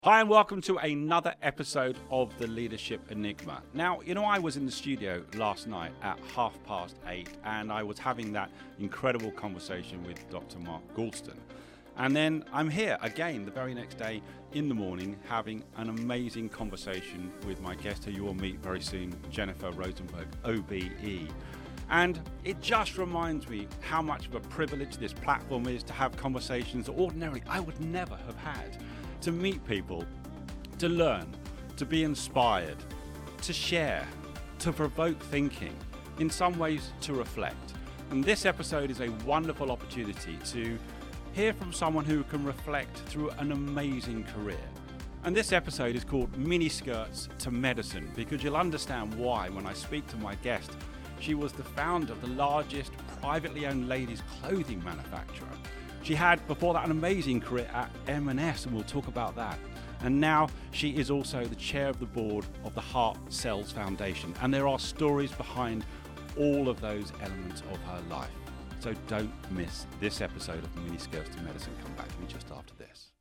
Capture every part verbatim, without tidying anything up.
Hi and welcome to another episode of The Leadership Enigma. Now, you know, I was in the studio last night at half past eight and I was having that incredible conversation with Doctor Mark Goulston. And then I'm here again the very next day in the morning having an amazing conversation with my guest who you will meet very soon, Jennifer Rosenberg, O B E. And it just reminds me how much of a privilege this platform is to have conversations that ordinarily I would never have had. To meet people, to learn, to be inspired, to share, to provoke thinking, in some ways to reflect. And this episode is a wonderful opportunity to hear from someone who can reflect through an amazing career. And this episode is called Miniskirts to Medicine, because you'll understand why when I speak to my guest. She was the founder of the largest privately owned ladies' clothing manufacturer. She had, before that, an amazing career at M and S, and we'll talk about that. And now she is also the chair of the board of the Heart Cells Foundation. And there are stories behind all of those elements of her life. So don't miss this episode of Miniskirts to Medicine. Come back to me just after this.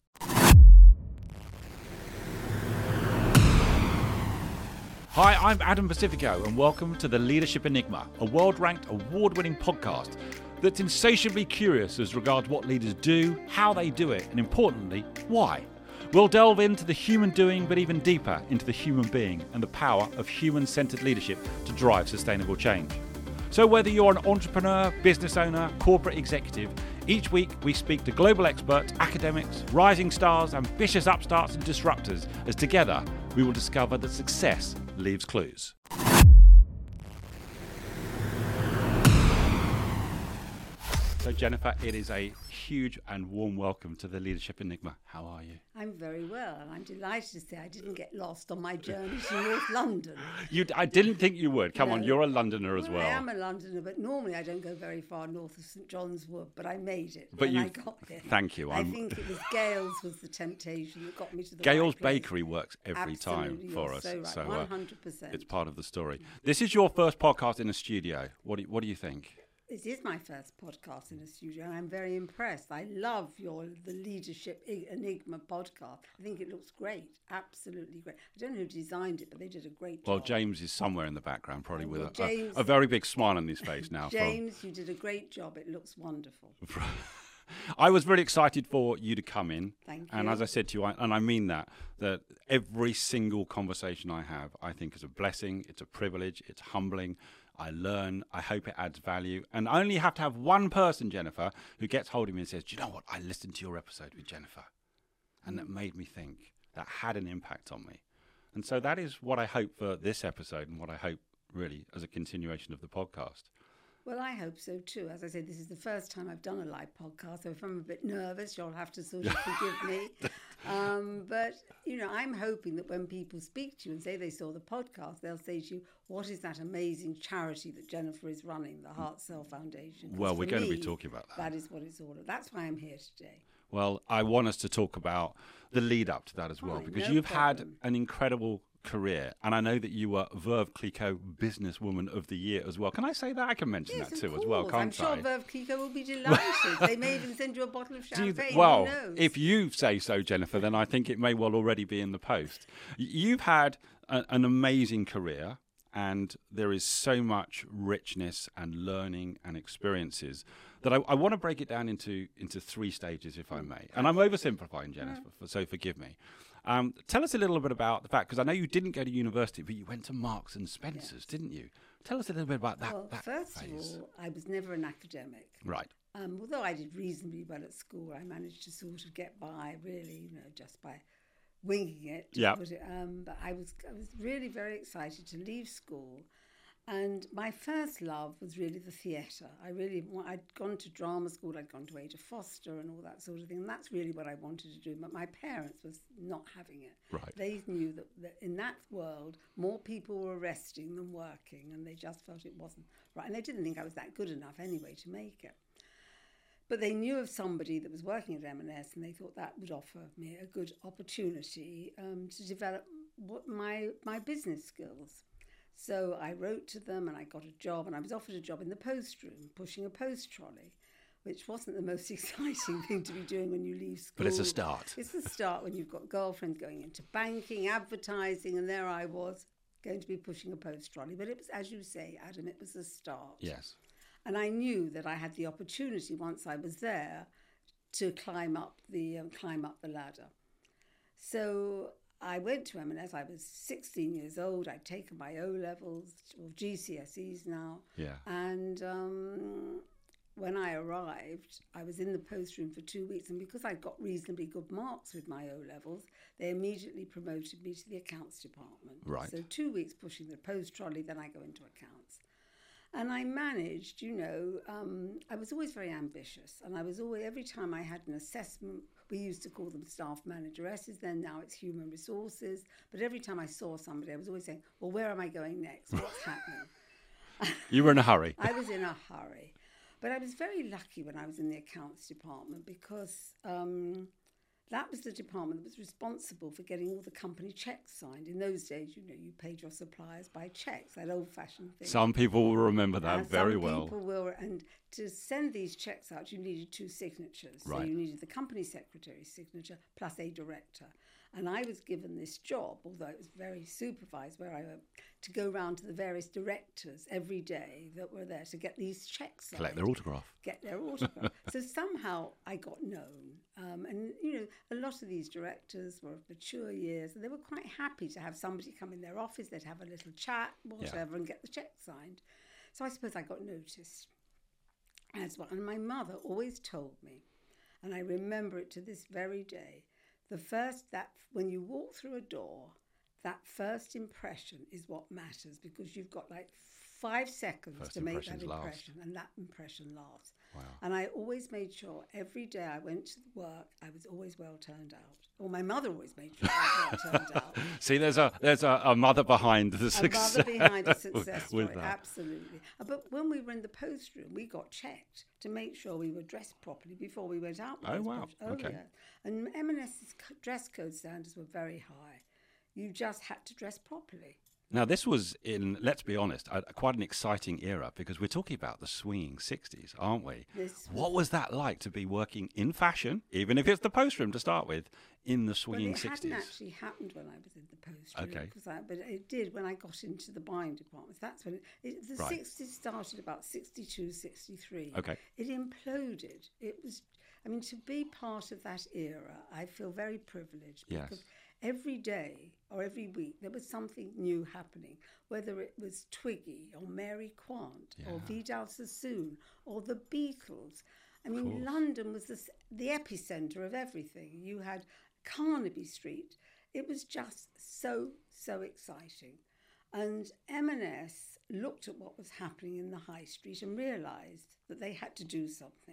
Hi, I'm Adam Pacifico, and welcome to The Leadership Enigma, a world-ranked, award-winning podcast that's insatiably curious as regards what leaders do, how they do it, and importantly, why. We'll delve into the human doing, but even deeper into the human being and the power of human-centered leadership to drive sustainable change. So whether you're an entrepreneur, business owner, corporate executive, each week we speak to global experts, academics, rising stars, ambitious upstarts and disruptors, as together we will discover that success leaves clues. So Jennifer, it is a huge and warm welcome to the Leadership Enigma. How are you? I'm very well, and I'm delighted to say I didn't get lost on my journey to North London. You, I didn't think you would. Come no. on, you're a Londoner as well. well. I am a Londoner, but normally I don't go very far north of St John's Wood, but I made it but when you, I got here. Thank you. I I'm, think it was Gales was the temptation that got me to the Gales right place. Bakery works every Absolutely, time for you're us. So, right. so one hundred percent. Uh, it's part of the story. This is your first podcast in a studio. What do you, what do you think? This is my first podcast in a studio, and I'm very impressed. I love your the Leadership Enigma podcast. I think it looks great, absolutely great. I don't know who designed it, but they did a great well, job. Well, James is somewhere in the background, probably oh, with well, a, James, a, a very big smile on his face now. James, from... you did a great job. It looks wonderful. I was really excited for you to come in. Thank you. And as I said to you, I, and I mean that, that every single conversation I have, I think is a blessing, it's a privilege, it's humbling. I learn, I hope it adds value. And I only have to have one person, Jennifer, who gets hold of me and says, do you know what? I listened to your episode with Jennifer. And that made me think. That had an impact on me. And so that is what I hope for this episode and what I hope really as a continuation of the podcast. Well, I hope so too. As I said, this is the first time I've done a live podcast, so if I'm a bit nervous, you'll have to sort of forgive me. Um, but, you know, I'm hoping that when people speak to you and say they saw the podcast, they'll say to you, what is that amazing charity that Jennifer is running, the Heart Cell Foundation? Well, we're going me, to be talking about that. That is what it's all about. That's why I'm here today. Well, I want us to talk about the lead up to that as well, Fine, because no you've problem. had an incredible career, and I know that you were Veuve Clicquot Businesswoman of the Year as well. Can I say that? I can mention yes, that too course. as well, can't I'm sure I? Veuve Clicquot will be delighted. They may even send you a bottle of champagne. You, well, who knows? if you say so, Jennifer, then I think it may well already be in the post. You've had a, an amazing career, and there is so much richness and learning and experiences that I, I want to break it down into into three stages, if I may. And I'm oversimplifying, Jennifer, yeah. so forgive me. Um, tell us a little bit about the fact, because I know you didn't go to university, but you went to Marks and Spencer's, yes. didn't you? Tell us a little bit about that. Well, that first phase. of all, I was never an academic. Right. Um, although I did reasonably well at school, I managed to sort of get by, really, you know, just by winging it. Yeah. Um, but I was, I was really very excited to leave school. And my first love was really the theatre. I really, I'd gone to drama school, I'd gone to Ada Foster and all that sort of thing, and that's really what I wanted to do. But my parents was not having it. Right. They knew that, that in that world, more people were resting than working, and they just felt it wasn't right. And they didn't think I was that good enough anyway to make it. But they knew of somebody that was working at M and S, and they thought that would offer me a good opportunity um, to develop what my my business skills. So I wrote to them and I got a job, and I was offered a job in the post room, pushing a post trolley. which wasn't the most exciting thing to be doing when you leave school. But it's a start. It's a start when you've got girlfriends going into banking, advertising, and there I was going to be pushing a post trolley. But it was, as you say, Adam, it was a start. Yes. And I knew that I had the opportunity once I was there to climb up the um, climb up the ladder. So I went to M and S. I was sixteen years old. I'd taken my O levels or G C S Es now. Yeah. And um, when I arrived, I was in the post room for two weeks. And because I got reasonably good marks with my O levels, they immediately promoted me to the accounts department. Right. So two weeks pushing the post trolley, then I go into accounts. And I managed, you know, um, I was always very ambitious. And I was always, every time I had an assessment, we used to call them staff manageresses, then now it's human resources. But every time I saw somebody, I was always saying, well, where am I going next? What's happening? You were in a hurry. I was in a hurry. But I was very lucky when I was in the accounts department because um, that was the department that was responsible for getting all the company checks signed. In those days, you know, you paid your suppliers by checks, that old-fashioned thing. Some people will remember that and very some well. People will, and to send these checks out, you needed two signatures. Right. So you needed the company secretary's signature plus a director. And I was given this job, although it was very supervised, where I went to go round to the various directors every day that were there to get these checks signed. Collect their autograph. Get their autograph. So somehow I got known. Um, and, you know, a lot of these directors were of mature years, and they were quite happy to have somebody come in their office. They'd have a little chat, whatever, yeah. and get the check signed. So I suppose I got noticed as well. And my mother always told me, and I remember it to this very day, the first, that when you walk through a door, that first impression is what matters, because you've got like five seconds first to make that impression, last. And that impression lasts. Wow. And I always made sure every day I went to work, I was always well turned out. Or my mother always made sure I was well turned out. See, there's a there's a, a mother behind the success. A mother behind a success story, with that. Absolutely. But when we were in the post room, we got checked to make sure we were dressed properly before we went out. Oh, wow. Oh, okay. Yeah. And M and S's dress code standards were very high. You just had to dress properly. Now, this was in, let's be honest, a, quite an exciting era, because we're talking about the swinging sixties, aren't we? This what was that like to be working in fashion, even if it's the post room to start with, in the swinging well, it sixties? It hadn't actually happened when I was in the post room. Okay. I, but it did when I got into the buying departments. That's when it, it, the right. sixties started about sixty-two, sixty-three. Okay. It imploded. It was, I mean, to be part of that era, I feel very privileged. Yes. Because every day or every week there was something new happening, whether it was Twiggy or Mary Quant yeah. or Vidal Sassoon or the Beatles. I mean, London was the, the epicenter of everything. You had Carnaby Street. It was just so, so exciting. And M and S looked at what was happening in the high street and realised that they had to do something.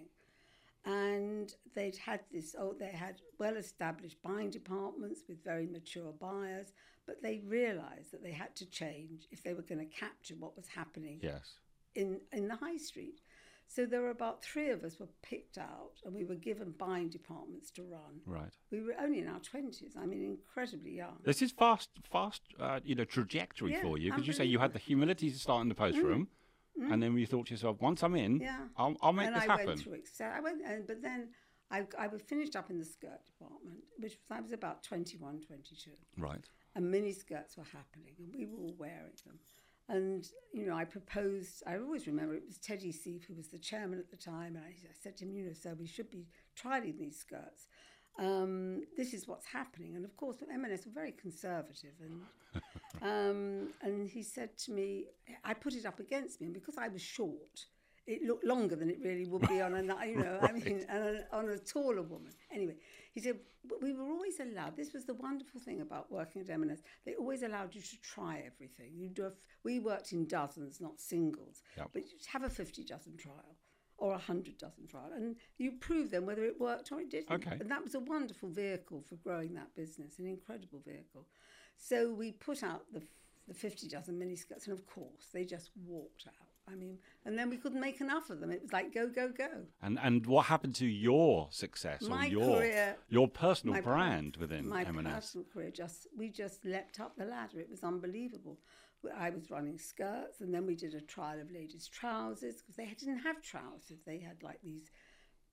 And they'd had this, oh, they had well-established buying departments with very mature buyers, but they realised that they had to change if they were going to capture what was happening yes. in, in the high street. So there were about three of us were picked out, and we were given buying departments to run. Right. We were only in our twenties. I mean, incredibly young. This is fast, fast, uh, you know, trajectory yeah, for you, because you say you had the humility to start in the post room. Mm. And then you thought to yourself, once I'm in, yeah. I'll, I'll make and this I happen. Went through Excel. I went, and, but then I, I was finished up in the skirt department, which was, I was about twenty-one, twenty-two. Right. And mini skirts were happening, and we were all wearing them. And, you know, I proposed, I always remember it was Teddy Seif, who was the chairman at the time, and I, I said to him, you know, sir, we should be trialing these skirts. Um, this is what's happening. And of course, M and S were very conservative. And um, and he said to me, I put it up against me, and because I was short, it looked longer than it really would be on a, you know, right. I mean, on a, on a taller woman. Anyway, he said, but we were always allowed, this was the wonderful thing about working at M and S, they always allowed you to try everything. You do a, we worked in dozens, not singles, yep. but you'd have a fifty dozen trial. Or a hundred dozen trial, and you prove then whether it worked or it didn't. Okay. And that was a wonderful vehicle for growing that business, an incredible vehicle. So we put out the the fifty dozen miniskirts, and of course they just walked out. I mean, and then we couldn't make enough of them. It was like go, go, go. And and what happened to your success my or your career, your personal my, brand within my M and S? My personal career just we just leapt up the ladder. It was unbelievable. I was running skirts, and then we did a trial of ladies' trousers, because they didn't have trousers. They had like these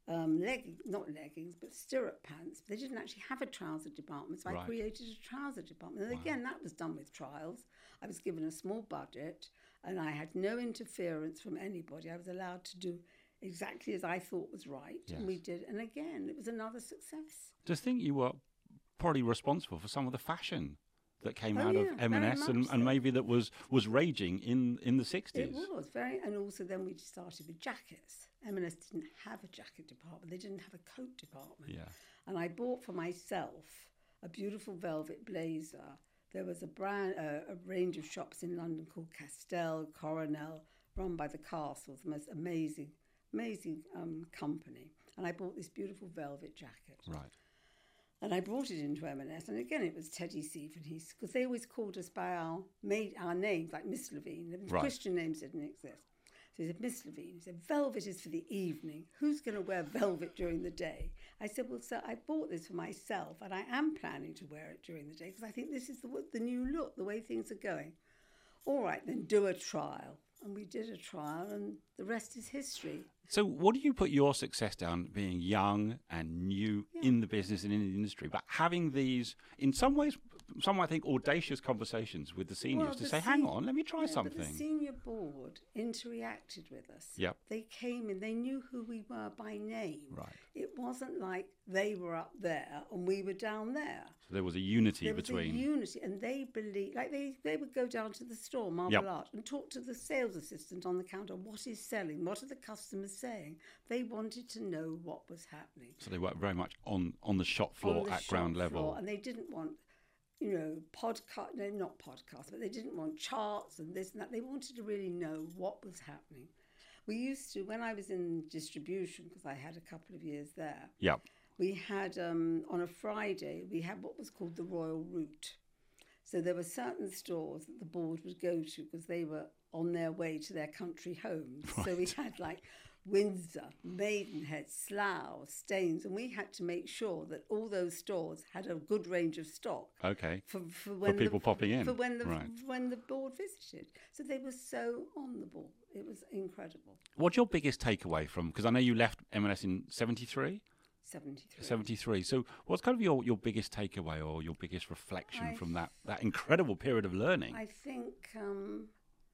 um, leg, not leggings, but stirrup pants. They didn't actually have a trouser department, so Right. I created a trouser department. And Wow. again, that was done with trials. I was given a small budget, and I had no interference from anybody. I was allowed to do exactly as I thought was right, Yes. and we did. And again, it was another success. Just think you were probably responsible for some of the fashion that came Oh, out yeah, of M and very S, much and, so. and maybe that was, was raging in, in the sixties. It was very, and also then we started with jackets. M and S didn't have a jacket department. They didn't have a coat department. Yeah. And I bought for myself a beautiful velvet blazer. There was a brand, uh, a range of shops in London called Castell, Coronel, run by the Castles, the most amazing, amazing um, company. And I bought this beautiful velvet jacket. Right. And I brought it into M and S, and again it was Teddy Seaver, because they always called us by our made our names, like Miss Levine. The Right. Christian names didn't exist. So he said, Miss Levine. He said, velvet is for the evening. Who's going to wear velvet during the day? I said, well, sir, I bought this for myself, and I am planning to wear it during the day, because I think this is the, the new look, the way things are going. All right, then do a trial. And we did a trial, and the rest is history. So what do you put your success down, being young and new Yeah. in the business and in the industry, but having these, in some ways, some might think audacious conversations with the seniors Well, to the say, hang sen- on, let me try Yeah, something. But the senior board interacted with us. Yep. They came in, they knew who we were by name. Right. It wasn't like they were up there and we were down there. So there was a unity There between. was a unity, and they believed, like they, they would go down to the store, Marble Yep. Art, and talk to the sales assistant on the counter. What is selling? What are the customers saying? They wanted to know what was happening. So they worked very much on, on the shop floor On the at ground shop level. floor, and they didn't want, you know, podcast, no, not podcasts, but they didn't want charts and this and that. They wanted to really know what was happening. We used to, when I was in distribution, because I had a couple of years there, Yep. we had, um, on a Friday, we had what was called the Royal Route. So there were certain stores that the board would go to because they were on their way to their country homes. So we had like Windsor, Maidenhead, Slough, Staines, and we had to make sure that all those stores had a good range of stock. Okay. For, for, when people the, popping in. For when the, Right. when the board visited. So they were so on the ball. It was incredible. What's your biggest takeaway from, because I know you left M and S in seventy-three? seventy-three. seventy-three. So what's kind of your, your biggest takeaway or your biggest reflection I from that, that incredible period of learning? I think um,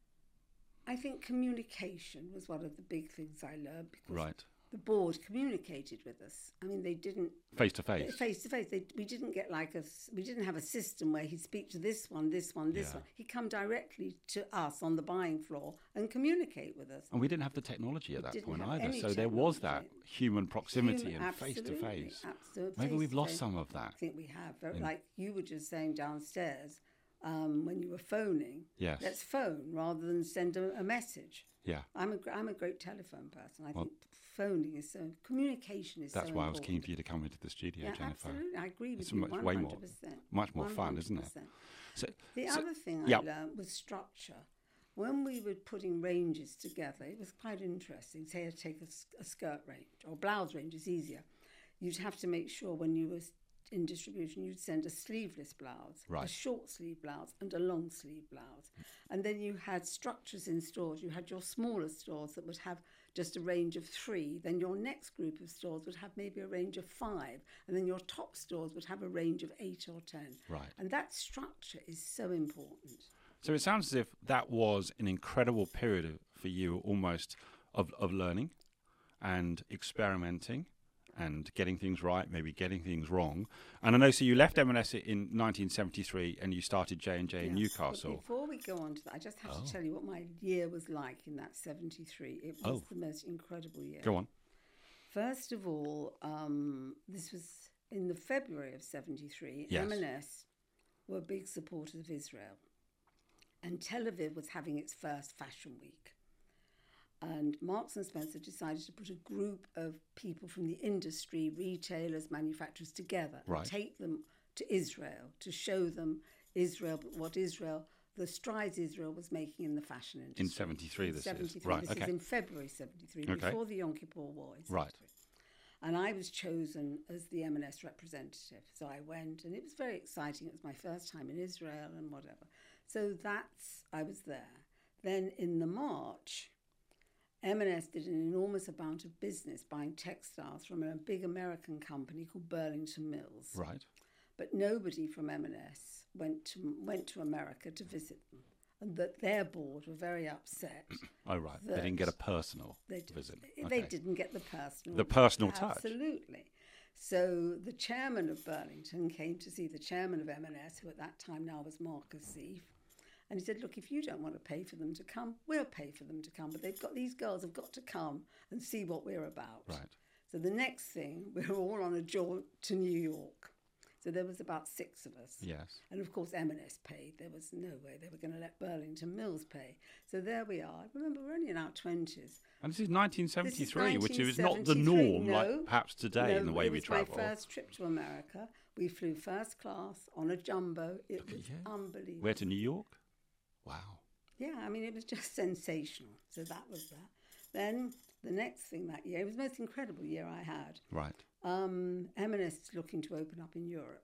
I think communication was one of the big things I learned, because Right. the board communicated with us. I mean, they didn't Face to face. face to face. They, we didn't get like a s- we didn't have a system where he'd speak to this one, this one, this Yeah. one. He'd come directly to us on the buying floor and communicate with us. And we didn't have the technology at that didn't point have either. any So there was that technology. human proximity Human- and face to absolutely, face. absolutely, Maybe we've lost face-to-face. some of that. I think we have. Very- In- Like you were just saying downstairs um, when you were phoning. Yes. Let's phone rather than send a, a message. Yeah. I'm a gr- I'm a great telephone person. I Well- think phoning is so communication is That's so why I was keen important. for you to come into the studio, Yeah, Jennifer. absolutely. I agree with It's you. much- way more- one hundred percent. much more fun, isn't it? one hundred percent. So, The so- other thing yeah. I learned was structure. When we were putting ranges together, it was quite interesting. Say, I take a, s- a skirt range or blouse range is easier. You'd have to make sure when you were s- in distribution, you'd send a sleeveless blouse, a Right. short sleeve blouse, and a long sleeve blouse. And then you had structures in stores. You had your smaller stores that would have just a range of three. Then your next group of stores would have maybe a range of five. And then your top stores would have a range of eight or ten. Right. And that structure is so important. So it sounds as if that was an incredible period of, for you, almost of, of learning and experimenting and getting things right, maybe getting things wrong. And I know, so you left M and S in nineteen seventy-three and you started J and J in Yes, but Newcastle. before we go on to that, I just have Oh. to tell you what my year was like in that seventy-three. It was Oh. the most incredible year. Go on. First of all, um, this was in the February of seventy-three. Yes. M and S were big supporters of Israel. And Tel Aviv was having its first fashion week. And Marks and Spencer decided to put a group of people from the industry, retailers, manufacturers together Right. and take them to Israel to show them Israel, but what Israel, the strides Israel was making in the fashion industry. In seventy-three, In this is. seventy-three. Right, This okay. is in February seventy-three, Okay. before the Yom Kippur War. in Right. seventy-three. And I was chosen as the M and S representative. So I went, and it was very exciting. It was my first time in Israel and whatever. So that's, I was there. Then in the March, M and S did an enormous amount of business buying textiles from a big American company called Burlington Mills. Right. But nobody from M and S went to went to America to visit them, and that their board were very upset. Oh, right. They didn't get a personal they did, visit. They Okay. didn't get the personal The personal touch. Absolutely. So the chairman of Burlington came to see the chairman of M and S, who at that time now was Marcus Seif, and he said, look, if you don't want to pay for them to come, we'll pay for them to come. But they've got these girls have got to come and see what we're about. Right. So the next thing, we were all on a jaunt to New York. So there was about six of us. Yes. And of course M and S paid. There was no way they were going to let Burlington Mills pay. So there we are. Remember, we're only in our twenties. And this is nineteen seventy-three, This is which is not the nineteen seventy-three, norm, no. like perhaps today No, in the way it we was travel. my first trip to America. We flew first class on a jumbo. It Look at was you. unbelievable. Where to New York? Wow. Yeah, I mean, it was just sensational. So that was that. Then the next thing that year, it was the most incredible year I had. Right. Um, M and S is looking to open up in Europe.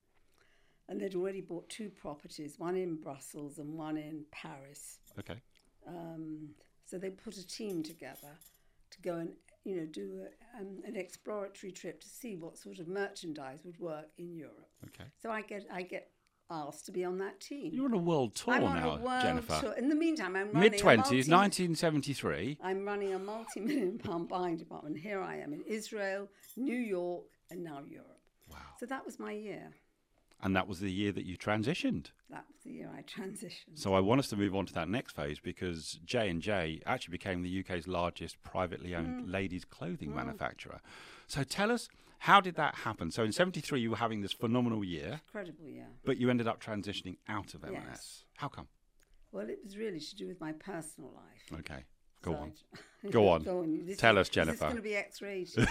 And they'd already bought two properties, one in Brussels and one in Paris. Okay. Um, so they put a team together to go and, you know, do a, um, an exploratory trip to see what sort of merchandise would work in Europe. Okay. So I get I get asked to be on that team. You're on a world tour I'm on now, a world Jennifer. tour. In the meantime, I'm running Mid twenties, a multi- nineteen seventy-three. I'm running a multi-million pound buying department. Here I am in Israel, New York, and now Europe. Wow. So that was my year. And that was the year that you transitioned. That was the year I transitioned. So I want us to move on to that next phase because J and J actually became the U K's largest privately owned Mm. ladies' clothing manufacturer. So tell us, how did that happen? So in seventy-three, you were having this phenomenal year, Incredible year. but you ended up transitioning out of M and S. Yes. How come? Well, it was really to do with my personal life. Okay, go So on. I- Go on. Go on. This Tell is, us, Jennifer. This is going to be X-rated.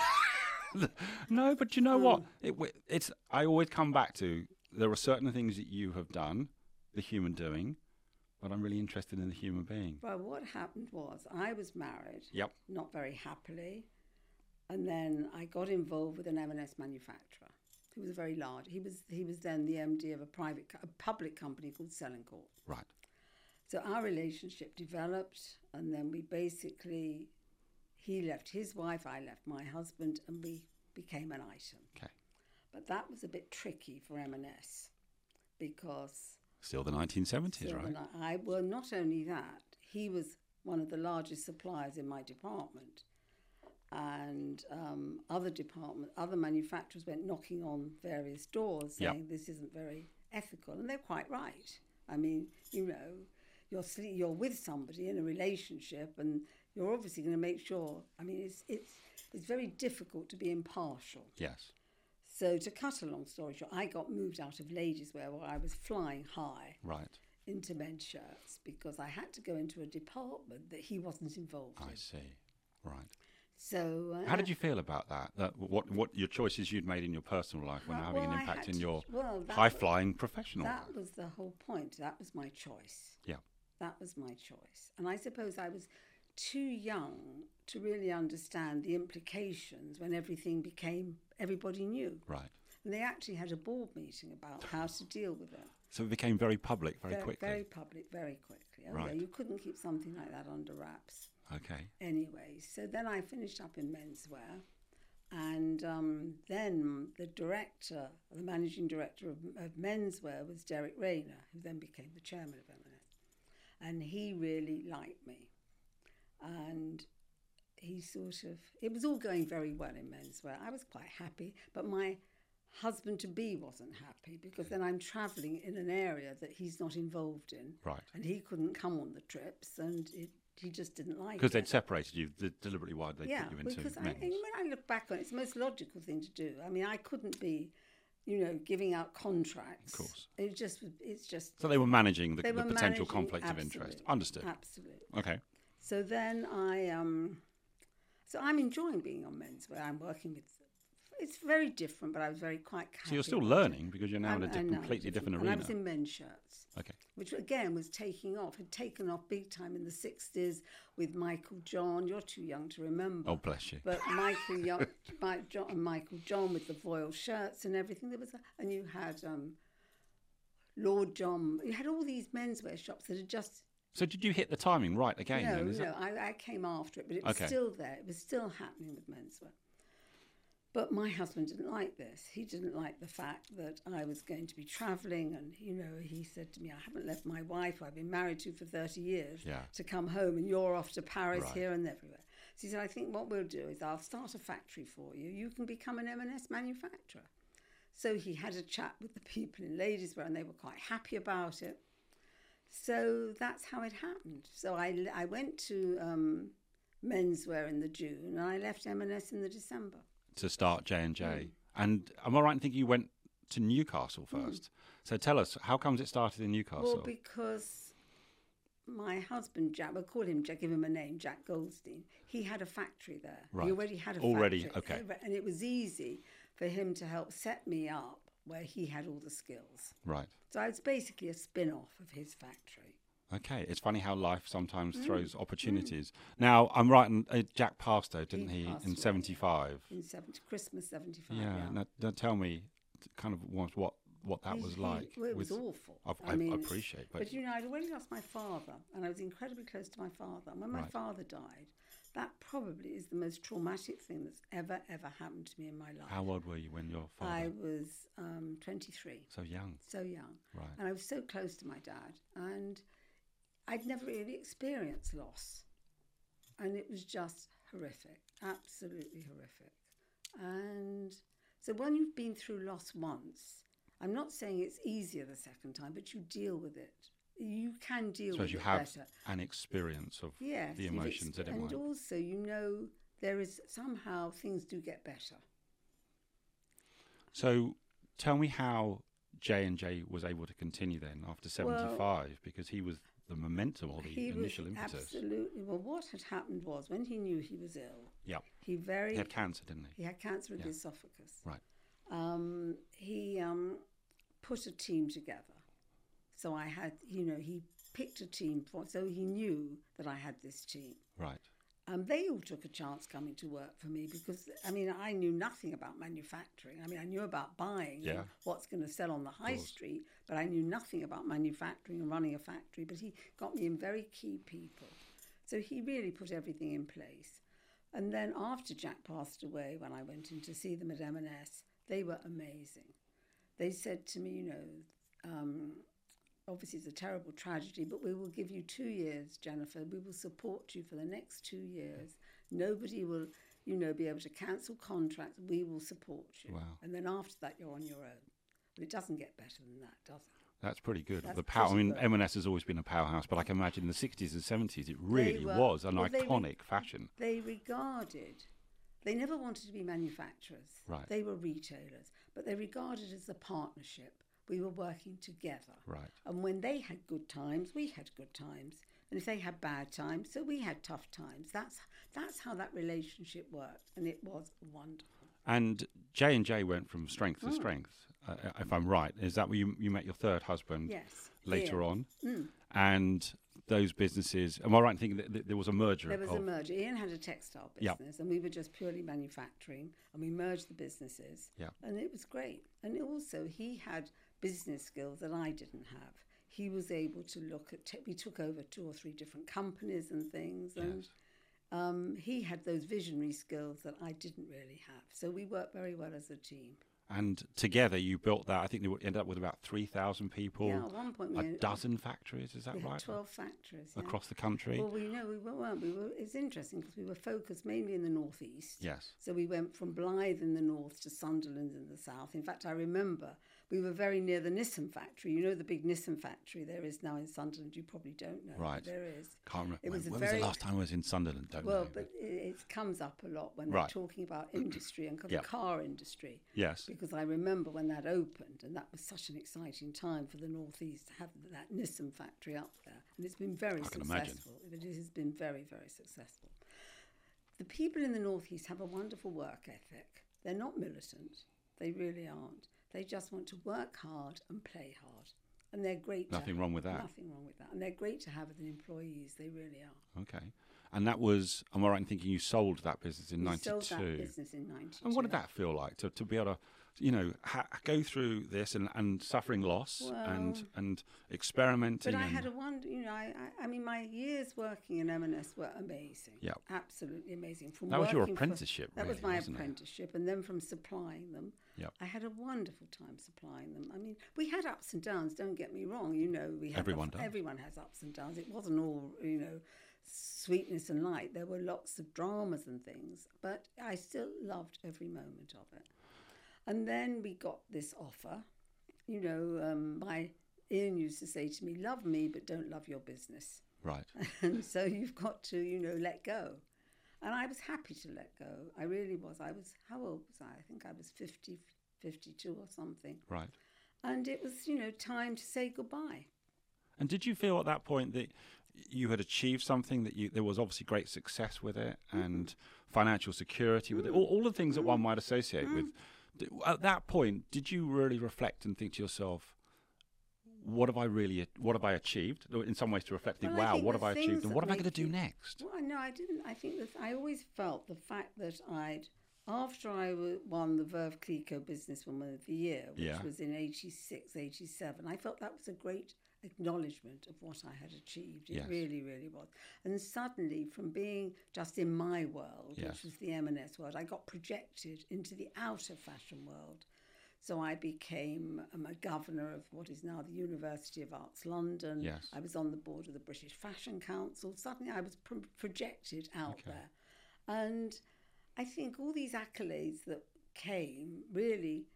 No, but you know Mm. what? It, it's. I always come back to there are certain things that you have done, the human doing, but I'm really interested in the human being. Well, what happened was I was married, Yep. not very happily, and then I got involved with an M and S manufacturer who was very large. He was he was then the M D of a private, co- a public company called Sellencourt. Right. So our relationship developed, and then we basically, he left his wife, I left my husband, and we became an item. Okay. But that was a bit tricky for M and S because Still the nineteen seventies, so right? when I, I well, not only that, he was one of the largest suppliers in my department, and um, other department, other manufacturers went knocking on various doors Yep. saying this isn't very ethical, and they're quite right. I mean, you know, you're sle- you're with somebody in a relationship, and you're obviously going to make sure. I mean, it's it's it's very difficult to be impartial. Yes. So to cut a long story short, I got moved out of ladies' wear where I was flying high Right. into men's shirts because I had to go into a department that he wasn't involved I in. see. Right. So uh, How did you feel about that? That what what your choices you'd made in your personal life were Well, having an I impact had in to- your well, that high was- flying professional That life? was the whole point. That was my choice. Yeah. That was my choice. And I suppose I was too young to really understand the implications when everything became, everybody knew. Right. And they actually had a board meeting about how to deal with it. So it became very public very, very quickly. Very public, very quickly. Oh, Right. yeah, you couldn't keep something like that under wraps. Okay. Anyway, so then I finished up in menswear. And um, then the director, the managing director of, of menswear was Derek Rayner, who then became the chairman of M and S. And he really liked me. And he sort of, it was all going very well in menswear. I was quite happy, but my husband-to-be wasn't happy because then I'm travelling in an area that he's not involved in. Right. And he couldn't come on the trips, and it, he just didn't like it. Because they'd separated you de- deliberately. Why they Yeah, put you into because I, men's? and when I look back on it, it's the most logical thing to do. I mean, I couldn't be, you know, giving out contracts. Of course. It just, it's just. So they were managing the, they the were potential managing- conflict of interest. absolutely, Understood. Absolutely. Okay. So then I, um, so I'm enjoying being on menswear. I'm working with. It's very different, but I was very quite. So you're happy still about learning because you're now I'm- in a di- I'm now completely different, And arena. I was in men's shirts. Okay. Which again was taking off, had taken off big time in the sixties with Michael John. You're too young to remember. Oh, bless you. But Michael Young, Mike John, and Michael John with the voile shirts and everything. There was, a, and you had um, Lord John. You had all these menswear shops that had just So did you hit the timing right again? No, then, is no, that- I, I came after it, but it was Okay. still there. It was still happening with menswear. But my husband didn't like this. He didn't like the fact that I was going to be travelling, and you know, he said to me, "I haven't left my wife, who I've been married to for thirty years, Yeah. to come home, and you're off to Paris, Right. here, and everywhere." So he said, "I think what we'll do is I'll start a factory for you. You can become an M and S manufacturer." So he had a chat with the people in ladieswear, and they were quite happy about it. So that's how it happened. So I, I went to um, menswear in the June, and I left M and S in the December. to start J and J. Mm. And am I right in thinking you went to Newcastle first? Mm. So tell us, how comes it started in Newcastle? Well, because my husband, Jack, we'll call him Jack, give him a name, Jack Goldstein, he had a factory there. Right. He already had a Already, factory. okay. And it was easy for him to help set me up where he had all the skills. Right. So it's basically a spin-off of his factory. Okay. It's funny how life sometimes Mm. throws opportunities. Now, I'm right, in, uh, Jack passed though, didn't He he, passed in away, seventy-five? In seventy, Christmas seventy-five, Yeah. yeah. Now, now tell me kind of what, what, what that He- was he- like. well, it was with- awful. I, I, I mean, I it's- appreciate but, But you know, I'd already lost my father, and I was incredibly close to my father. And when my Right. father died, that probably is the most traumatic thing that's ever, ever happened to me in my life. how old were you when your father? I was um, twenty-three, So young. so young. Right. And I was so close to my dad, and I'd never really experienced loss. And it was just horrific, absolutely horrific. And so when you've been through loss once, I'm not saying it's easier the second time, but you deal with it. You can deal So with you it have better. an experience of Yes, the you've emotions exp- that it and might. also you know there is somehow things do get better. So tell me how J and J was able to continue then after seventy-five, because he was the momentum or the He initial was impetus. absolutely well. What had happened was when he knew he was ill, Yeah. he very He had cancer, didn't he? he had cancer of Yeah. the esophagus. Right. Um, he um, put a team together. So I had, you know, he picked a team for. So he knew that I had this team. Right. Um, they all took a chance coming to work for me because, I mean, I knew nothing about manufacturing. I mean, I knew about buying Yeah. and what's going to sell on the high course. street, but I knew nothing about manufacturing and running a factory. But he got me in very key people. So he really put everything in place. And then after Jack passed away, when I went in to see them at M and S, they were amazing. They said to me, you know, um, obviously it's a terrible tragedy, but we will give you two years, Jennifer. We will support you for the next two years. Nobody will, you know, be able to cancel contracts. We will support you. Wow. And then after that, you're on your own. But it doesn't get better than that, does it? That's pretty good. That's the power. I pretty mean, good. M and S has always been a powerhouse, but I can imagine in the sixties and seventies, it really were- was an well, they re- iconic fashion. They regarded, they never wanted to be manufacturers. Right. They were retailers, but they regarded it as a partnership. We were working together. Right. And when they had good times, we had good times. And if they had bad times, so we had tough times. That's that's how that relationship worked, and it was wonderful. And J and J went from strength to Mm. strength, uh, if I'm right. Is that where you, you met your third husband Yes. later Ian. on? And those businesses, am I right in thinking that, that there was a merger? There was of, a merger. Ian had a textile Yep. business, and we were just purely manufacturing, and we merged the businesses. Yep. And it was great. And also, he had business skills that I didn't have. He was able to look at, te- we took over two or three different companies and things, and Yes. um, he had those visionary skills that I didn't really have. So we worked very well as a team. And together you built that. I think they would end up with about three thousand people, Yeah, at one point we a had- dozen factories, is that We had right? twelve factories. Yeah. Across the country? Well, we know we weren't. We were. It's interesting because we were focused mainly in the northeast. Yes. So we went from Blythe in the north to Sunderland in the south. In fact, I remember we were very near the Nissan factory. You know the big Nissan factory there is now in Sunderland. You probably don't know. but Right. There is. Can't remember. It When, was a when was very- the last time I was in Sunderland? Don't Well, know. but it, it comes up a lot when Right. they're talking about industry and Yeah. the car industry. Yes. Because I remember when that opened, and that was such an exciting time for the Northeast to have that Nissan factory up there. And it's been very I can imagine. successful. It has been very, very successful. The people in the Northeast have a wonderful work ethic. They're not militant. They really aren't. They just want to work hard and play hard. And they're great. Nothing to, wrong with that. Nothing wrong with that. And they're great to have as employees. They really are. Okay. And that was, am I right in thinking you sold that business in We ninety-two? sold that business in ninety-two. And what did that feel like to, to be able to you know, ha- go through this and, and suffering loss Well, and and experimenting. But I and had a wonder, you know, I, I, I mean, my years working in M and S were amazing. Yeah. Absolutely amazing. From That was your working for- apprenticeship, That really, was my wasn't it? apprenticeship. And then from supplying them, Yep. I had a wonderful time supplying them. I mean, we had ups and downs, don't get me wrong. You know, we had Everyone the, does. Everyone has ups and downs. It wasn't all, you know, sweetness and light. There were lots of dramas and things. But I still loved every moment of it. And then we got this offer. You know, um, my Ian used to say to me, love me, but don't love your business. Right. And so you've got to, you know, let go. And I was happy to let go. I really was. I was, how old was I? I think I was fifty, fifty-two or something. Right. And it was, you know, time to say goodbye. And did you feel at that point that you had achieved something, that you there was obviously great success with it and financial security with it, all, all the things that one might associate with? D- At that point, did you really reflect and think to yourself, what have I really, what have I achieved? In some ways to reflect, think, Well, I wow, think what the have I things achieved and that what am I make going to do you- next? Well, no, I didn't. I think that I always felt the fact that I'd, after I w- won the Verve Clicquot Businesswoman of the Year, which Yeah. was in eighty-six, eighty-seven, I felt that was a great acknowledgement of what I had achieved. It Yes. really, really was. And suddenly, from being just in my world, Yes. which was the M and S world, I got projected into the outer fashion world. So I became um, a governor of what is now the University of Arts London. Yes. I was on the board of the British Fashion Council. Suddenly I was pro- projected out Okay. there. And I think all these accolades that came really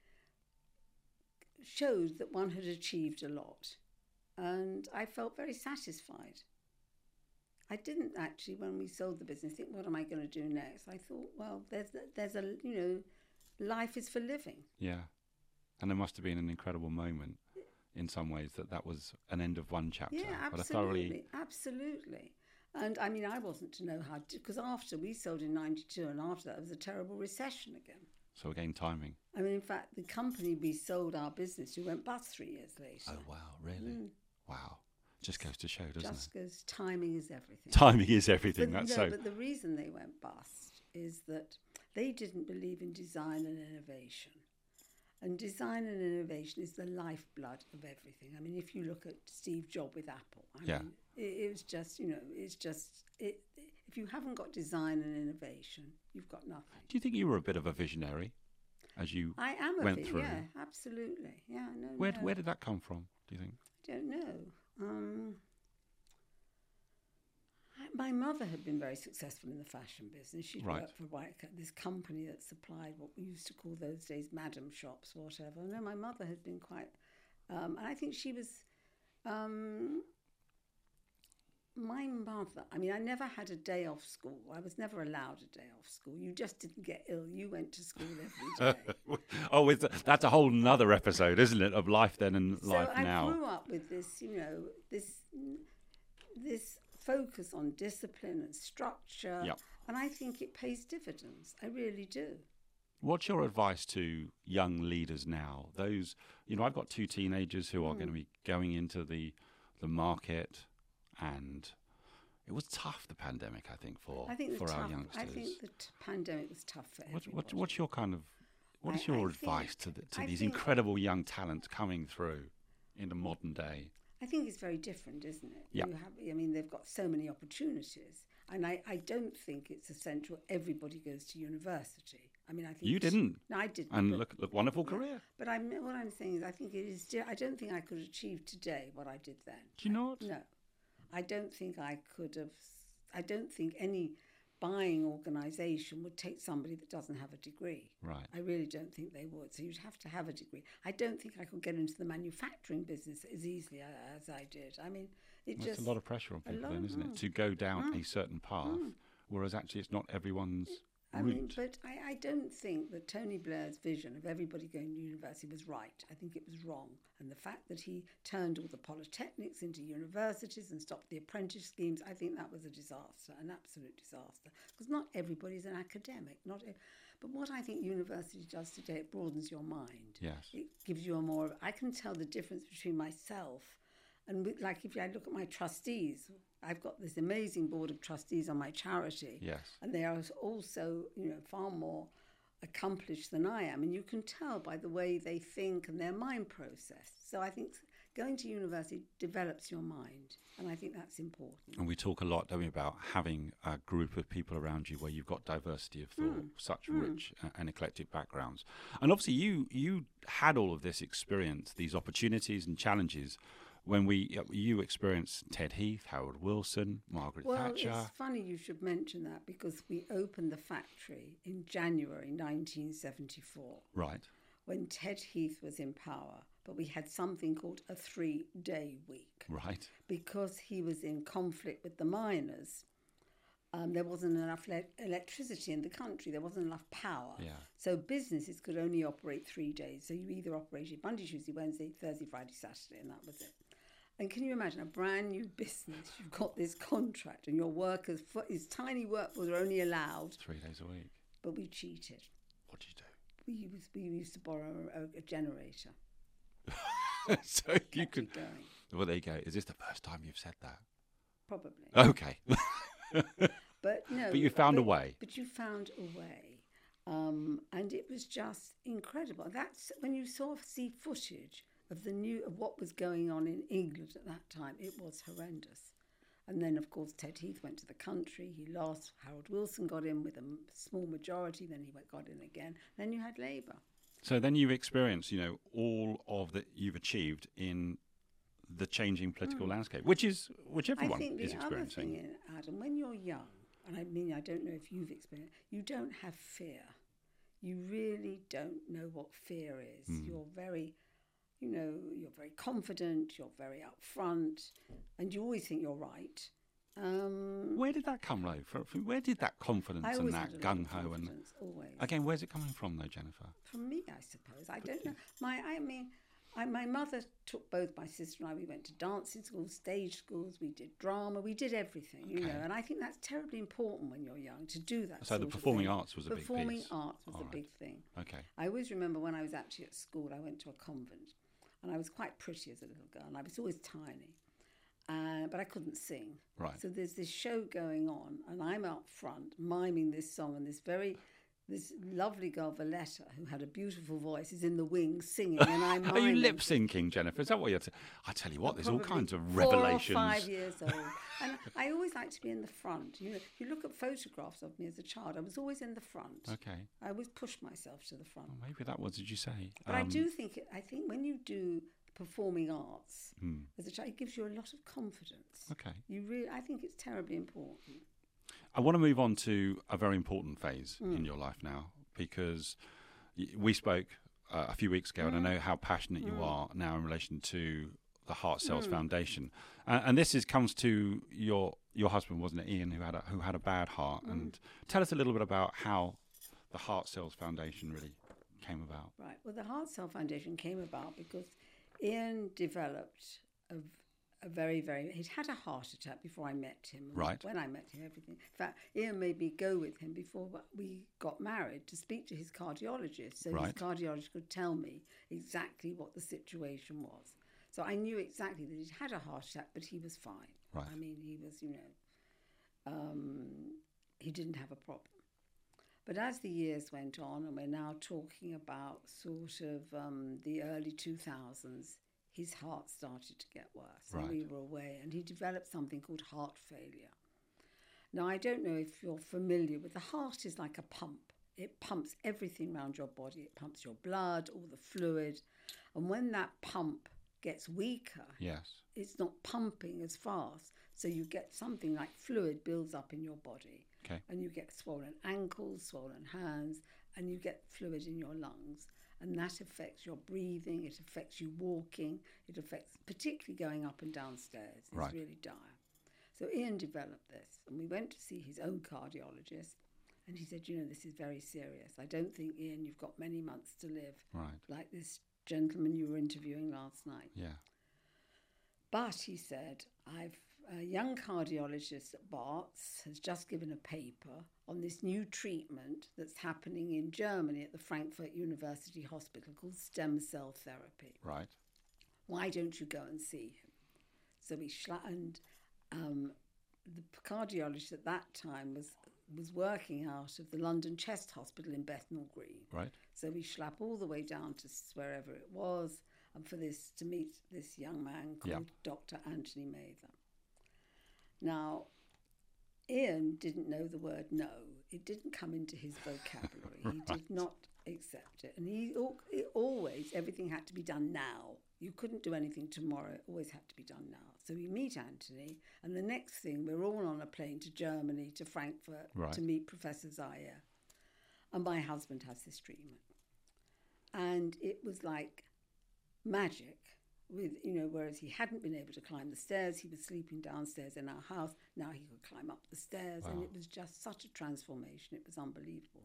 showed that one had achieved a lot. And I felt very satisfied. I didn't actually, when we sold the business, think, what am I going to do next? I thought, well, there's, there's a, you know, life is for living. Yeah. And there must have been an incredible moment in some ways that that was an end of one chapter. Yeah, But a thoroughly, absolutely, absolutely. And I mean, I wasn't to know how to, because after we sold in ninety-two, and after that, there was a terrible recession again. so again, timing. I mean, in fact, the company we sold our business to went bust three years later. Oh, wow, really? Mm. Wow. Just goes to show, doesn't Just it? goes, timing is everything. Timing is everything. But, That's no, so. but the reason they went bust is that they didn't believe in design and innovation. And design and innovation is the lifeblood of everything. I mean, if you look at Steve Jobs with Apple, I Yeah. mean, it, it was just, you know, it's just, it, if you haven't got design and innovation, you've got nothing. Do you think you were a bit of a visionary as you I am a went bit, through? yeah, absolutely. Yeah, no, Where, no. where did that come from, do you think? I don't know. Um, I- my mother had been very successful in the fashion business. She'd Right. worked for White, this company that supplied what we used to call those days madam shops, whatever. No, my mother had been quite, um, and I think she was. Um, my mother, I mean, I never had a day off school. I was never allowed a day off school. You just didn't get ill. You went to school every day. Oh, it's a, that's a whole nother episode, isn't it, of life then and life so I now? grew up with this, you know, this this focus on discipline and structure, Yep. and I think it pays dividends. I really do. What's your advice to young leaders now? Those, you know, I've got two teenagers who are going to be going into the the market, and it was tough, the pandemic, I think, for I think the for our tough, youngsters. I think the t- pandemic was tough for What, everybody. what, what's your kind of, what is I- your I advice think- to the, to I these think- incredible young talents coming through in the modern day? I think it's very different, isn't it? Yeah. You have, I mean, they've got so many opportunities, and I, I don't think it's essential everybody goes to university. I mean, I think You didn't. No, I didn't. And but- look, look, wonderful Yeah. career. But I'm, what I'm saying is, I think it is. di- I don't think I could achieve today what I did then. Do you not? No, I don't think I could have. I don't think any buying organisation would take somebody that doesn't have a degree. Right. I really don't think they would. So you'd have to have a degree. I don't think I could get into the manufacturing business as easily a- as I did. I mean, it Well, just it's a lot of pressure on a people lot then, of- isn't it? mm. To go down Mm. a certain path, whereas actually it's not everyone's I route. mean, but I, I don't think that Tony Blair's vision of everybody going to university was right. I think it was wrong. And the fact that he turned all the polytechnics into universities and stopped the apprentice schemes, I think that was a disaster, an absolute disaster. Because not everybody's an academic. Not, e- But what I think university does today, it broadens your mind. Yes. It gives you a more, I can tell the difference between myself and with, like if I look at my trustees, I've got this amazing board of trustees on my charity. Yes. And they are also, you know, far more accomplished than I am, and you can tell by the way they think and their mind process. So I think going to university develops your mind, and I think that's important. And we talk a lot, don't we, about having a group of people around you where you've got diversity of thought, mm. such mm. rich uh, and eclectic backgrounds. And obviously you you had all of this experience, these opportunities and challenges when we you experienced Ted Heath, Harold Wilson, Margaret well, Thatcher. Well, it's funny you should mention that, because we opened the factory in January nineteen seventy-four. Right. When Ted Heath was in power, but we had something called a three-day week. Right. Because he was in conflict with the miners. Um, there wasn't enough le- electricity in the country. There wasn't enough power. Yeah. So businesses could only operate three days. So you either operated Monday, Tuesday, Wednesday, Thursday, Friday, Saturday, and that was it. And can you imagine a brand new business? You've got this contract, and your workers, his tiny workforce, are only allowed three days a week. But we cheated. What did you do? We used, we used to borrow a, a generator. So you could. Well, there you go. Is this the first time you've said that? Probably. Okay. But no. But you found but, a way. But you found a way, um, and it was just incredible. That's when you saw see footage of the new of what was going on in England at that time. It was horrendous. And then, of course, Ted Heath went to the country. He lost. Harold Wilson got in with a small majority. Then he got in again. Then you had Labour. So then you've experienced, you know, all of that you've achieved in the changing political mm. landscape, which is which everyone I think is the experiencing. Other thing, Adam, when you're young, and I mean, I don't know if you've experienced, you don't have fear. You really don't know what fear is. Mm. You're very, you know, you're very confident. You're very upfront, and you always think you're right. Um, where did that come from? From where did that confidence I and that gung ho and always. Again, where's it coming from, though, Jennifer? From me, I suppose. I don't know. My, I mean, I, my mother took both my sister and I. We went to dancing schools, stage schools. We did drama. We did everything, you okay. know. And I think that's terribly important when you're young to do that. So sort the performing of thing. arts was a performing big piece. Performing arts was All a right. big thing. Okay. I always remember when I was actually at school. I went to a convent, and I was quite pretty as a little girl. And I was always tiny. Uh, but I couldn't sing. Right. So there's this show going on, and I'm up front miming this song, and this very, this lovely girl, Valletta, who had a beautiful voice, is in the wings singing, and I'm miming. Are you lip syncing, Jennifer? Is that what you're? T- I tell you what, there's all kinds of four revelations. Four or five years old, and I always like to be in the front. You know, if you look at photographs of me as a child, I was always in the front. Okay. I always pushed myself to the front. Well, maybe that was. Did you say? But um, I do think it, I think when you do performing arts mm. as a child, it gives you a lot of confidence. Okay. You really, I think it's terribly important. I want to move on to a very important phase mm. in your life now, because we spoke uh, a few weeks ago, mm. and I know how passionate mm. you are now in relation to the Heart Cells mm. Foundation, uh, and this is comes to your your husband, wasn't it, Ian, who had a, who had a bad heart, mm. and tell us a little bit about how the Heart Cells Foundation really came about. Right. Well, the Heart Cell Foundation came about because Ian developed a, a very, very... He'd had a heart attack before I met him. Right. When I met him, everything. In fact, Ian made me go with him before we got married to speak to his cardiologist. So right. his cardiologist could tell me exactly what the situation was. So I knew exactly that he'd had a heart attack, but he was fine. Right. I mean, he was, you know... Um, he didn't have a problem. But as the years went on, and we're now talking about sort of um, the early two thousands, his heart started to get worse. Right. And we were away, and he developed something called heart failure. Now, I don't know if you're familiar with the heart is like a pump. It pumps everything around your body. It pumps your blood, all the fluid. And when that pump gets weaker, yes, it's not pumping as fast. So you get something like fluid builds up in your body. Okay. And you get swollen ankles, swollen hands, and you get fluid in your lungs. And that affects your breathing, it affects you walking, it affects particularly going up and down stairs. It's right. really dire. So Ian developed this, and we went to see his own cardiologist, and he said, you know, this is very serious. I don't think, Ian, you've got many months to live. Right. Like this gentleman you were interviewing last night. Yeah. But he said, I've a young cardiologist at Barts has just given a paper on this new treatment that's happening in Germany at the Frankfurt University Hospital called stem cell therapy. Right. Why don't you go and see him? So we schla- and um, the cardiologist at that time was was working out of the London Chest Hospital in Bethnal Green. Right. So we schlep all the way down to wherever it was, and for this to meet this young man called Yeah. Doctor Anthony Mather. Now, Ian didn't know the word no. It didn't come into his vocabulary. Right. He did not accept it. And he, al- he always, everything had to be done now. You couldn't do anything tomorrow. It always had to be done now. So we meet Anthony, and the next thing, we're all on a plane to Germany, to Frankfurt, Right. to meet Professor Zaire. And my husband has this treatment. And it was like magic. With, you know, whereas he hadn't been able to climb the stairs, he was sleeping downstairs in our house. Now he could climb up the stairs, Wow. and it was just such a transformation. It was unbelievable.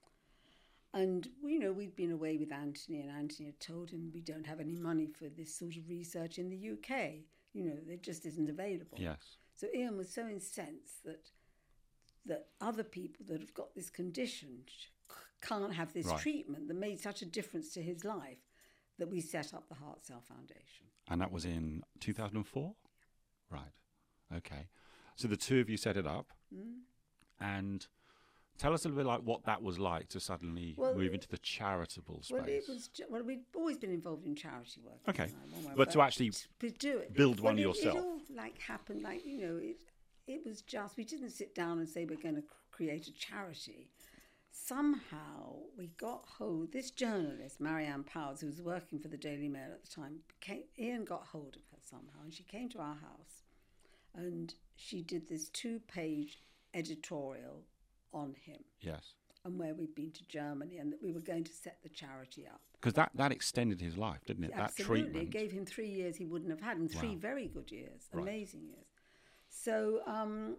And, you know, we'd been away with Anthony, and Anthony had told him we don't have any money for this sort of research in the U K. You know, it just isn't available. Yes. So Ian was so incensed that that other people that have got this condition c- can't have this Right. treatment that made such a difference to his life, that we set up the Heart Cell Foundation. And that was in two thousand four? Right. Okay. So the two of you set it up. Mm. And tell us a little bit like what that was like to suddenly Well, move into the charitable space. Well, it was. Ju- well, we've always been involved in charity work. Okay. you know, one way or But to another. actually to do it, build one well, it, yourself. It all like happened. Like you know, it it was just we didn't sit down and say we're going to create a charity. Somehow we got hold. This journalist, Marianne Powers, who was working for the Daily Mail at the time, came, Ian got hold of her somehow, and she came to our house, and she did this two-page editorial on him Yes. and where we'd been to Germany, and that we were going to set the charity up. Because that, that extended his life, didn't it? Absolutely. That treatment. It gave him three years he wouldn't have had, and three Wow. very good years, Right. amazing years. So um,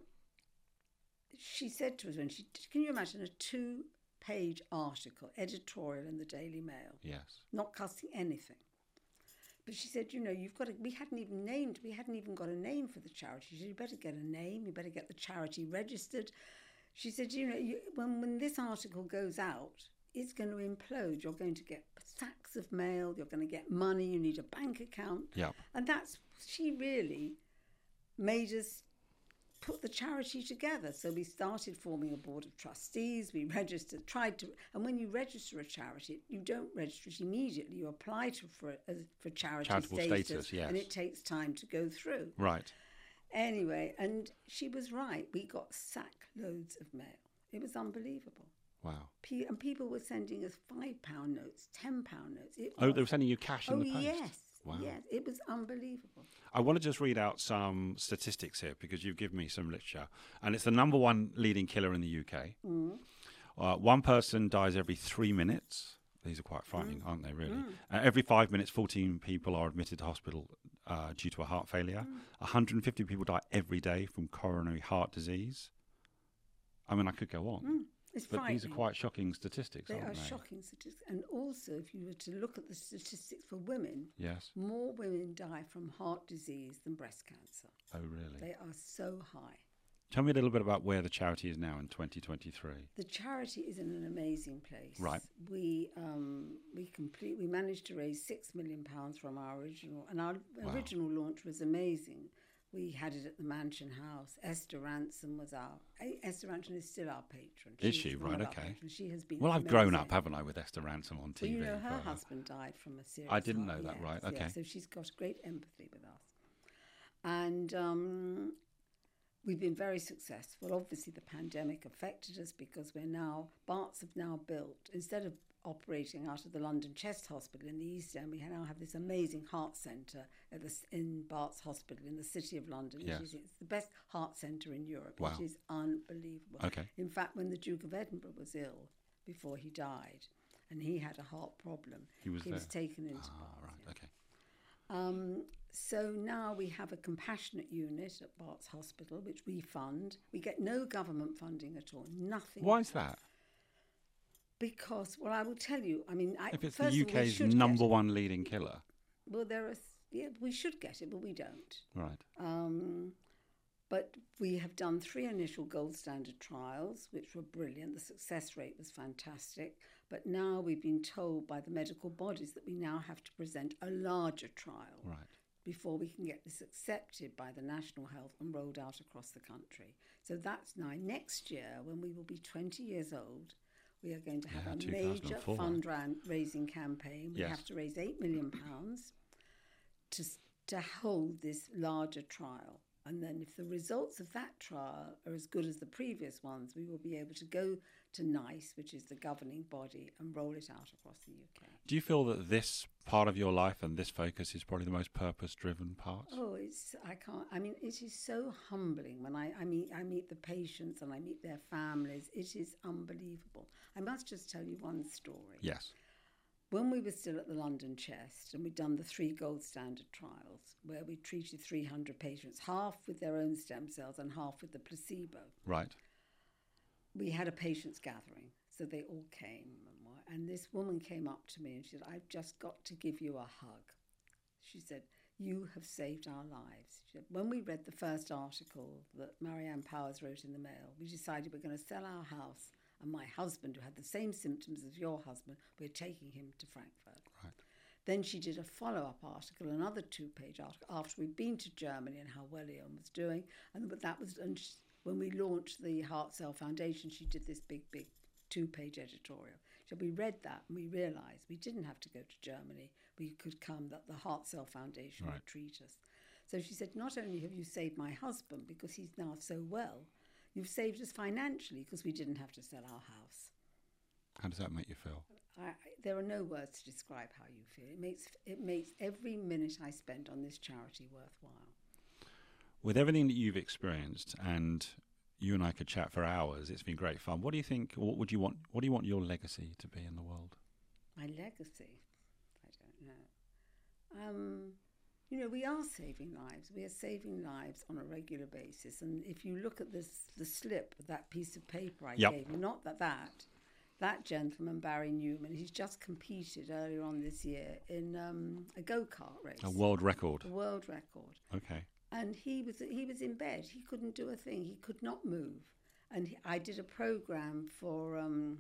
she said to us, when she, can you imagine a two-page article, editorial in the Daily Mail, Yes. not costing anything. But she said, you know, you've got to, we hadn't even named, we hadn't even got a name for the charity. She said, you better get a name, you better get the charity registered. She said, you know, you, when, when this article goes out, it's going to implode. You're going to get sacks of mail, you're going to get money, you need a bank account. Yeah. And that's, she really made us put the charity together. So we started forming a board of trustees, we registered, tried to, and when you register a charity, you don't register it immediately, you apply to, for, it as, for charity Charitable status, status, yes. and it takes time to go through. Right. Anyway, and she was right, we got sack loads of mail. It was unbelievable. Wow. Pe- and people were sending us five pound notes, ten pound notes. It Oh, was- they were sending you cash in oh the post? yes, Wow. yes, it was unbelievable. I want to just read out some statistics here because you've given me some literature. And it's the number one leading killer in the U K. Mm. Uh, one person dies every three minutes. These are quite frightening, Mm. aren't they, really? Uh, every five minutes, fourteen people are admitted to hospital uh, due to a heart failure. Mm. one hundred fifty people die every day from coronary heart disease. I mean, I could go on. Mm. It's But frightening. these are quite shocking statistics, They aren't are they? shocking statistics. And also, if you were to look at the statistics for women, Yes. more women die from heart disease than breast cancer. Oh, really? They are so high. Tell me a little bit about where the charity is now in twenty twenty-three. The charity is in an amazing place. Right. We um, we complete. We managed to raise six million pounds from our original, and our Wow. original launch was amazing. We had it at the Mansion House. Esther Ransom was our. eh, Esther Ransom is still our patron. Is She's she? one Right, of our okay. patrons. She has been. Well, I've grown amazing. up, haven't I, with Esther Ransom on T V? Well, you know, her for- husband died from a serious. I didn't heart- know that, yes, right, yes. okay. So she's got great empathy with us, and um, we've been very successful. Obviously, the pandemic affected us because we're now Barts have now built, instead of operating out of the London Chest Hospital in the East End, we now have this amazing heart centre at the, in Barts Hospital in the City of London. Yes. It is, it's the best heart centre in Europe. Wow. It is unbelievable. Okay. In fact, when the Duke of Edinburgh was ill before he died, and he had a heart problem, He was there. taken into Ah, Barts. right, yeah. okay. Um, so now we have a compassionate unit at Barts Hospital, which we fund. We get no government funding at all, nothing. Why is that? Because, well, I will tell you. I mean, I, If it's the first of all, we U K's should get number it. one leading killer. Well, there are. Yeah, we should get it, but we don't. Right. Um, but we have done three initial gold standard trials, which were brilliant. The success rate was fantastic. But now we've been told by the medical bodies that we now have to present a larger trial. Right. before we can get this accepted by the National Health and rolled out across the country. So that's now next year, when we will be twenty years old, we are going to have Yeah, a major two thousand four. fundraising campaign. We Yes. have to raise eight million pounds to, s- to hold this larger trial. And then if the results of that trial are as good as the previous ones, we will be able to go to NICE, which is the governing body, and roll it out across the U K. Do you feel that this part of your life and this focus is probably the most purpose-driven part? Oh, it's I can't. I mean, it is so humbling when I, I meet I meet the patients and I meet their families. It is unbelievable. I must just tell you one story. Yes. When we were still at the London Chest and we'd done the three gold standard trials, where we treated three hundred patients, half with their own stem cells and half with the placebo, Right. we had a patients gathering. So they all came. And, wa- and this woman came up to me and she said, I've just got to give you a hug. She said, you have saved our lives. She said, when we read the first article that Marianne Powers wrote in the Mail, we decided we're going to sell our house, and my husband, who had the same symptoms as your husband, we're taking him to Frankfurt. Right. Then she did a follow-up article, another two-page article, after we'd been to Germany and how well Leon was doing. And but that was and she, when we launched the Heart Cell Foundation, she did this big, big two-page editorial. So we read that and we realised we didn't have to go to Germany. We could come, that the Heart Cell Foundation Right. would treat us. So she said, not only have you saved my husband because he's now so well, you've saved us financially because we didn't have to sell our house. How does that make you feel? I, I, there are no words to describe how you feel. It makes it makes every minute I spend on this charity worthwhile. With everything that you've experienced, and you and I could chat for hours, it's been great fun. What do you think? What would you want? What do you want your legacy to be in the world? My legacy, I don't know. Um, you know, we are saving lives. We are saving lives on a regular basis. And if you look at this, the slip, that piece of paper I Yep. gave you, not that that. That gentleman, Barry Newman, he's just competed earlier on this year in um, a go-kart race. A world record. A world record. Okay. And he was he was in bed. He couldn't do a thing. He could not move. And he, I did a program for um,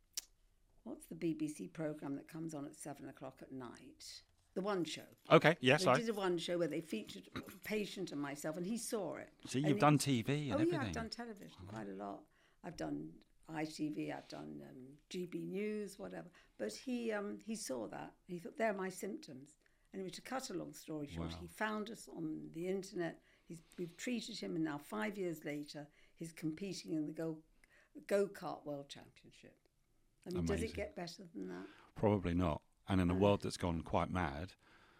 what's the B B C program that comes on at seven o'clock at night? The One Show. Okay. Yes, They I. did a One Show where they featured a patient and myself, and he saw it. See, And you've he- done T V and oh everything. yeah, I've done television quite a lot. I've done I T V, I've done um, G B News, whatever. But he um, he saw that. And he thought, they're my symptoms. Anyway, to cut a long story short, Wow. he found us on the internet. He's, we've treated him, and now five years later, he's competing in the go go kart World Championship. I mean, does Amazing. it get better than that? Probably not. And in a No. world that's gone quite mad,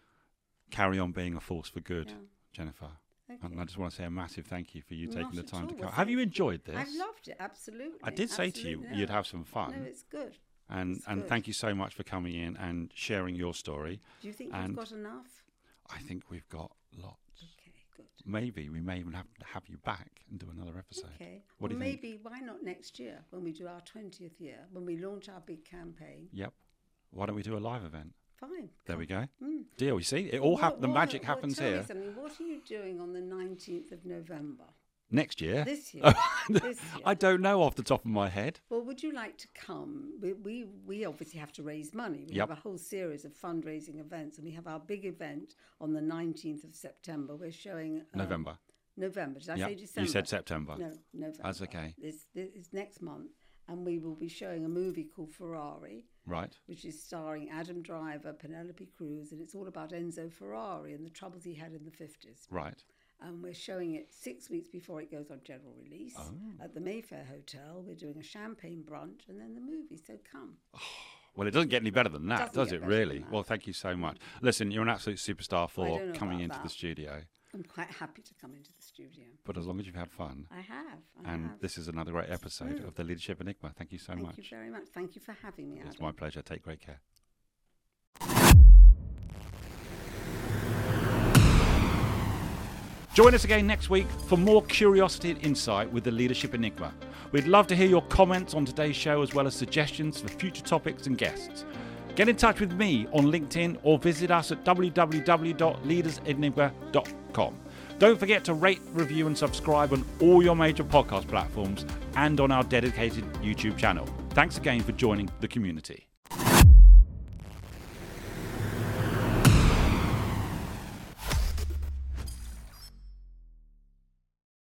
carry on being a force for good, Yeah. Jennifer. Okay. And I just want to say a massive thank you for you Not taking the at time all. to Well, come. Have you thank enjoyed this? I've loved it, absolutely. I did say to you Absolutely, you'd no. have some fun. No, it's good. and it's and good. thank you so much for coming in and sharing your story. Do you think And- you've got enough? I think we've got lots. Okay, good. Maybe we may even have to have you back and do another episode. Okay. What well, do you think? maybe why not next year when we do our twentieth year, when we launch our big campaign? Yep. Why don't we do a live event? Fine. There we go. Mm. Deal. You see, it all What- hap- the what- magic well, happens tell here Me something. What are you doing on the nineteenth of November next year. this year? this year. I don't know off the top of my head. Well, would you like to come? We, we we obviously have to raise money. We Yep. have a whole series of fundraising events, and we have our big event on the nineteenth of September. We're showing um, November. November. Did I Yep. say December? You said September. No, November. That's okay. It's, it's next month, and we will be showing a movie called Ferrari, Right. which is starring Adam Driver, Penelope Cruz, and it's all about Enzo Ferrari and the troubles he had in the fifties. Right. And we're showing it six weeks before it goes on general release Oh. at the Mayfair Hotel. We're doing a champagne brunch and then the movie, so come. Well, it doesn't get any better than that, Doesn't does get it? better Really? than that. Well, thank you so much. Listen, you're an absolute superstar Well, I for don't know coming about into the that. studio. I'm quite happy to come into the studio. But as long as you've had fun, I have. I and have. this is another great episode Mm. of the Leadership Enigma. Thank you so Thank much. you very much. Thank you for having me, Adam. It's my pleasure. Take great care. Join us again next week for more curiosity and insight with the Leadership Enigma. We'd love to hear your comments on today's show as well as suggestions for future topics and guests. Get in touch with me on LinkedIn or visit us at w w w dot leaders enigma dot com. Don't forget to rate, review and subscribe on all your major podcast platforms and on our dedicated YouTube channel. Thanks again for joining the community.